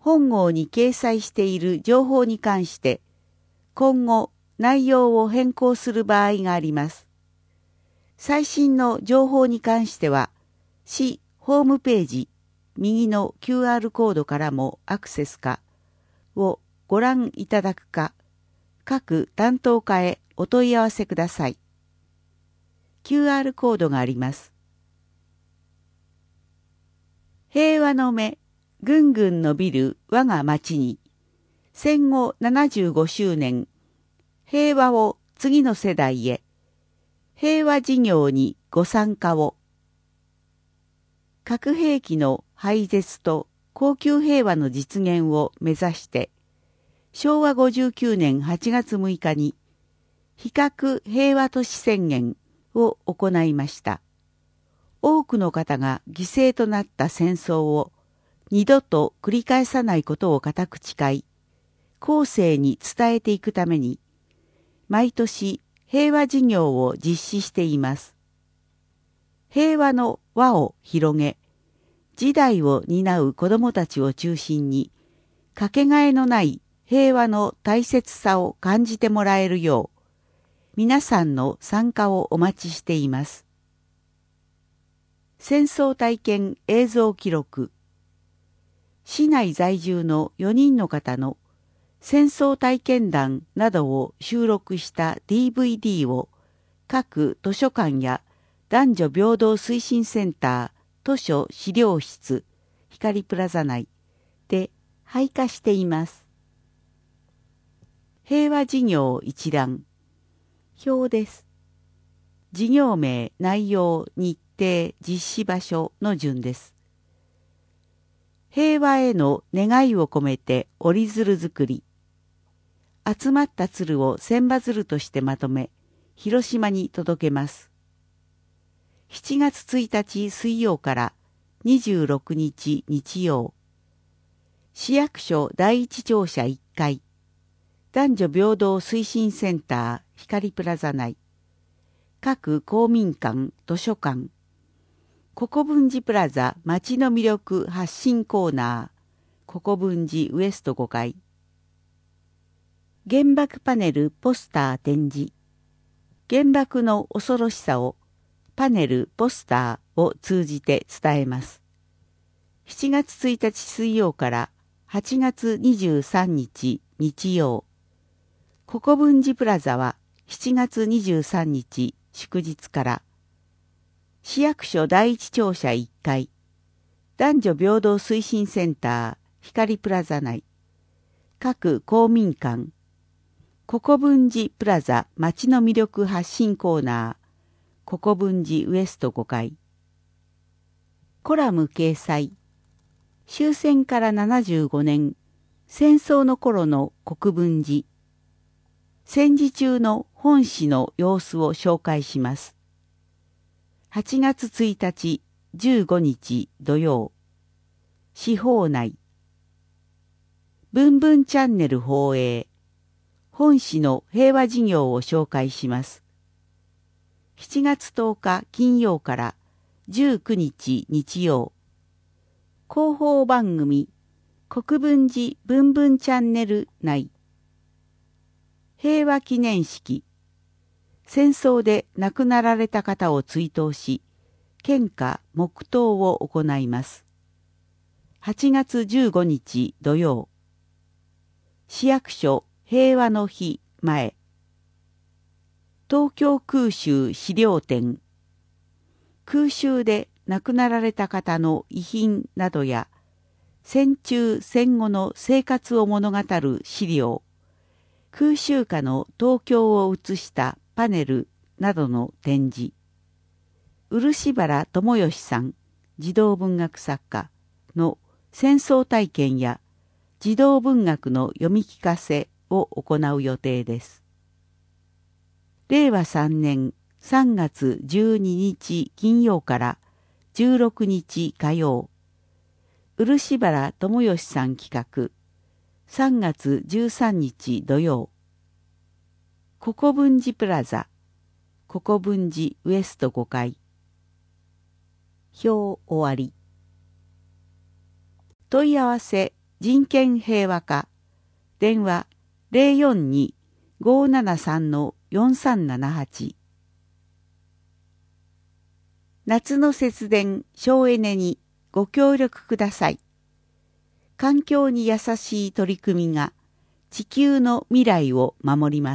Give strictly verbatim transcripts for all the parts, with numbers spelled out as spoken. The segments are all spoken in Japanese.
本号に掲載している情報に関して今後内容を変更する場合があります。最新の情報に関しては市ホームページ右の キューアール コードからもアクセスかをご覧いただくか各担当課へお問い合わせください。キューアール コードがあります。平和の目、ぐんぐん伸びる我が町に、戦後ななじゅうごしゅうねん、平和を次の世代へ、平和事業にご参加を。核兵器の廃絶と恒久平和の実現を目指して、しょうわごじゅうきゅうねんはちがつむいかに、非核平和都市宣言を行いました。多くの方が犠牲となった戦争を二度と繰り返さないことを固く誓い、後世に伝えていくために、毎年平和事業を実施しています。平和の輪を広げ、時代を担う子どもたちを中心に、かけがえのない平和の大切さを感じてもらえるよう、皆さんの参加をお待ちしています。戦争体験映像記録。市内在住のよにんの方の戦争体験談などを収録した ディーブイディー を各図書館や男女平等推進センター図書資料室光プラザ内で配下しています。平和事業一覧表です。事業名、内容、日程、実施場所の順です。平和への願いを込めて折り鶴作り。集まった鶴を千羽鶴としてまとめ、広島に届けます。しちがつついたち水曜からにじゅうろくにち日曜。市役所第一庁舎いっかい。男女平等推進センター光プラザ内。各公民館、図書館。国分寺プラザ街の魅力発信コーナー。国分寺ウエストごかい。原爆パネルポスター展示。原爆の恐ろしさをパネルポスターを通じて伝えます。しちがつついたち水曜からはちがつにじゅうさんにち日曜。国分寺プラザはしちがつにじゅうさんにち祝日から市役所第一庁舎いっかい男女平等推進センター光プラザ内各公民館国分寺プラザ街の魅力発信コーナー国分寺ウエストごかいコラム掲載終戦からななじゅうごねん戦争の頃の国分寺戦時中の本市の様子を紹介します。はちがつついたちじゅうごにち土曜市法内ぶんぶんチャンネル放映本市の平和事業を紹介します。しちがつとおか金曜からじゅうくにち日曜広報番組国分寺ぶんぶんチャンネル内平和記念式戦争で亡くなられた方を追悼し献花黙祷を行います。はちがつじゅうごにち土曜市役所平和の日前東京空襲資料展空襲で亡くなられた方の遺品などや戦中戦後の生活を物語る資料空襲下の東京を写したパネルなどの展示漆原智義さん児童文学作家の戦争体験や児童文学の読み聞かせを行う予定です。れいわさんねんさんがつじゅうににち金曜からじゅうろくにち火曜漆原智義さん企画さんがつじゅうさんにち土曜国分寺プラザ国分寺ウエストごかい表終わり問い合わせ人権平和課電話 ゼロよんに ごーななさん よんさんななはち。夏の節電省エネにご協力ください。環境に優しい取り組みが地球の未来を守ります。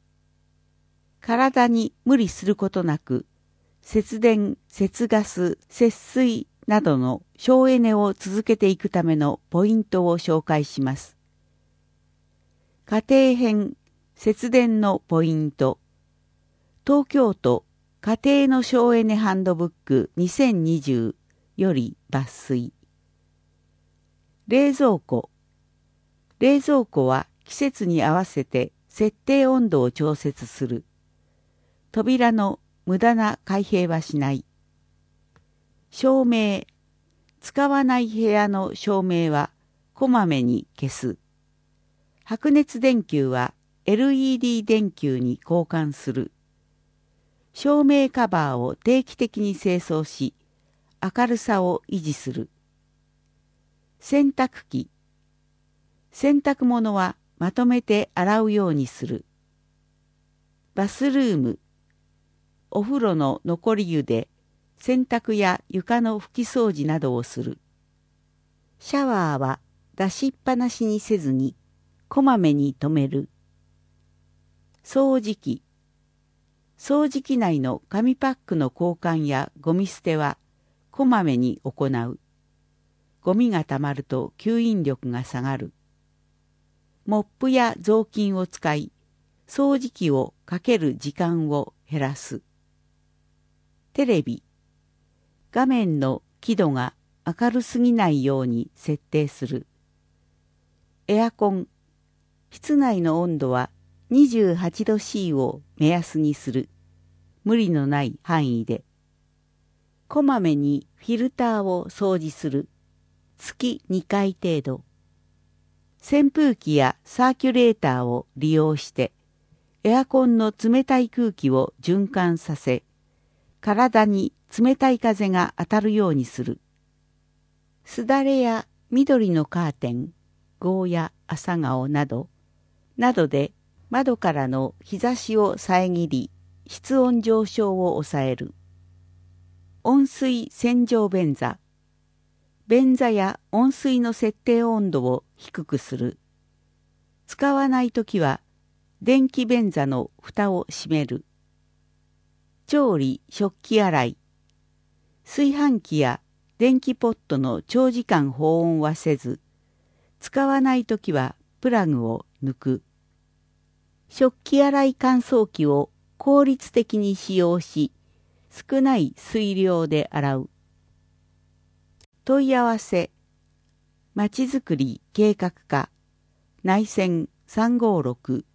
体に無理することなく、節電、節ガス、節水などの省エネを続けていくためのポイントを紹介します。家庭編節電のポイント。東京都家庭の省エネハンドブックにせんにじゅうより抜粋。冷蔵庫。冷蔵庫は季節に合わせて設定温度を調節する。扉の無駄な開閉はしない。照明。使わない部屋の照明はこまめに消す。白熱電球は エルイーディー 電球に交換する。照明カバーを定期的に清掃し、明るさを維持する。洗濯機。洗濯物はまとめて洗うようにする。バスルーム。お風呂の残り湯で洗濯や床の拭き掃除などをする。シャワーは出しっぱなしにせずに、こまめに止める。掃除機。掃除機内の紙パックの交換やゴミ捨てはこまめに行う。ゴミがたまると吸引力が下がる。モップや雑巾を使い、掃除機をかける時間を減らす。テレビ。画面の輝度が明るすぎないように設定する。エアコン。室内の温度はにじゅうはちど シー を目安にする。無理のない範囲で。こまめにフィルターを掃除する。月にかい程度。扇風機やサーキュレーターを利用して、エアコンの冷たい空気を循環させ、体に冷たい風が当たるようにする。すだれや緑のカーテン、ゴーヤ、朝顔など、などで窓からの日差しを遮り、室温上昇を抑える。温水洗浄便座。便座や温水の設定温度を低くする。使わないときは、電気便座の蓋を閉める。調理・食器洗い。炊飯器や電気ポットの長時間保温はせず、使わないときはプラグを抜く。食器洗い乾燥機を効率的に使用し、少ない水量で洗う。問い合わせ。まちづくり計画課内線さんごーろく。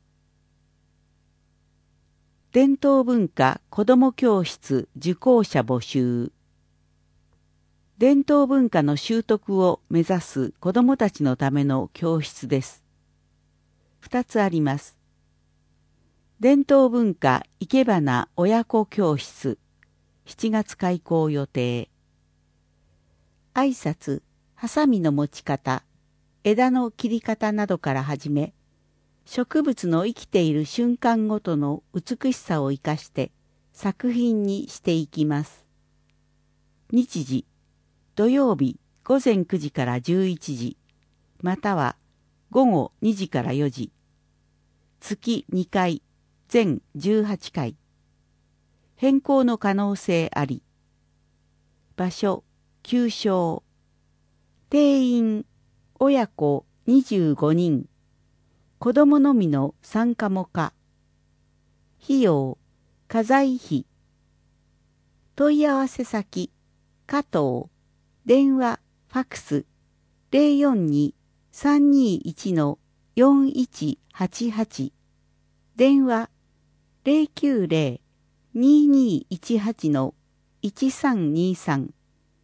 伝統文化子ども教室受講者募集。伝統文化の習得を目指す子どもたちのための教室です。二つあります。伝統文化いけばな親子教室、しちがつ開講予定。挨拶、ハサミの持ち方、枝の切り方などから始め、植物の生きている瞬間ごとの美しさを生かして作品にしていきます。日時、土曜日ごぜんくじからじゅういちじ、またはごごにじからよじ。月にかい、全じゅうはちかい。変更の可能性あり。場所、旧称。定員、親子にじゅうごにん。子供のみの参加も可。費用、家財費。問い合わせ先、加藤。電話、ファクス、ゼロよんに さんにいち よんいちはちはち。電話、ゼロきゅうゼロ ににいちはち いちさんにさん。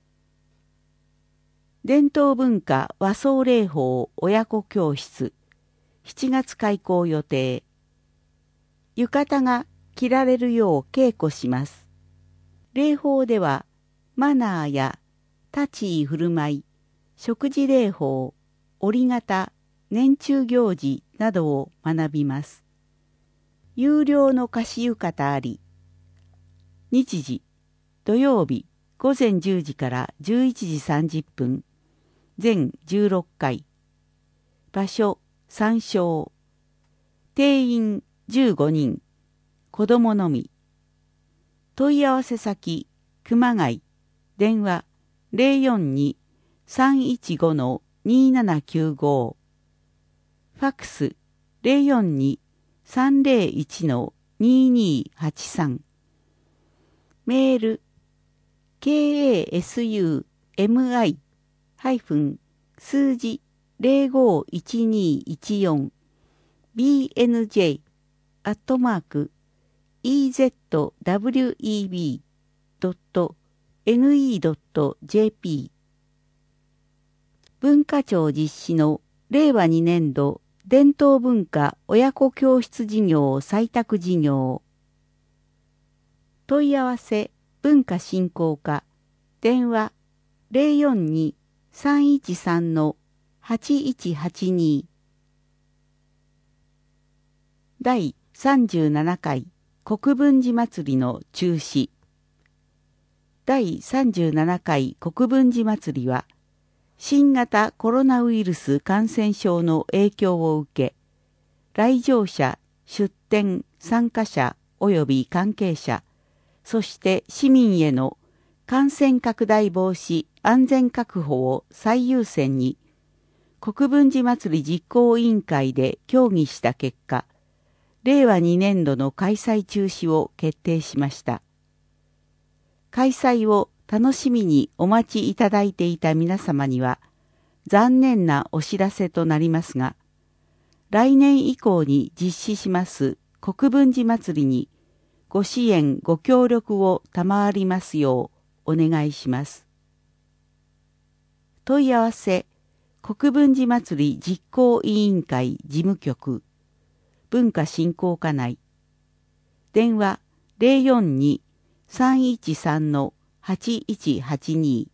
伝統文化和装礼法親子教室、しちがつ開講予定。浴衣が着られるよう稽古します。礼法ではマナーや立ち居振る舞い、食事礼法、 折型、年中行事などを学びます。有料の貸浴衣あり。日時、土曜日、午前じゅうじからじゅういちじさんじゅっぷん、全じゅうろっかい。場所、参照。定員じゅうごにん、子供のみ。問い合わせ先、熊谷、電話 ゼロよんに さんいちご にななきゅうご。ファックス ゼロよんに さんゼロいち ににはちさん。メール ケーエーエスユーエムアイ 数字 ゼロごいちにいちよん ビーエヌジェー アットマーク イーゼットダブリューイービー ドット エヌイー ドット ジェーピー 文化庁実施のれいわにねんど伝統文化親子教室事業採択事業。問い合わせ文化振興課電話 ゼロよんに さんいちさん はちいちはちに。だいさんじゅうななかい国分寺祭りの中止。だいさんじゅうななかい国分寺祭りは、新型コロナウイルス感染症の影響を受け、来場者、出展、参加者及び関係者、そして市民への感染拡大防止安全確保を最優先に、国分寺祭り実行委員会で協議した結果、れいわにねんどの開催中止を決定しました。開催を楽しみにお待ちいただいていた皆様には、残念なお知らせとなりますが、来年以降に実施します国分寺祭りにご支援ご協力を賜りますようお願いします。問い合わせ国分寺祭り実行委員会事務局文化振興課内電話 ゼロよんに さんいちさん はちいちはちに。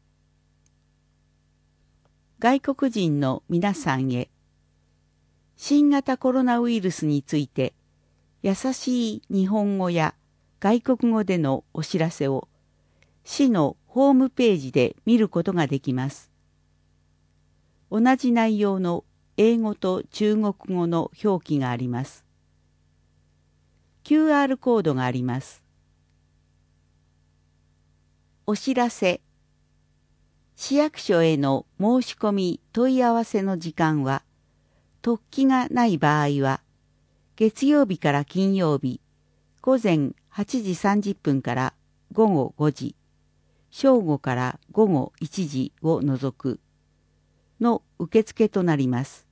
外国人の皆さんへ、新型コロナウイルスについて優しい日本語や外国語でのお知らせを市のホームページで見ることができます。同じ内容の英語と中国語の表記があります。キューアール コードがあります。お知らせ。市役所への申し込み問い合わせの時間は、突起がない場合は、月曜日から金曜日、午前はちじさんじゅっぷんから午後ごじ、正午から午後いちじを除くの受付となります。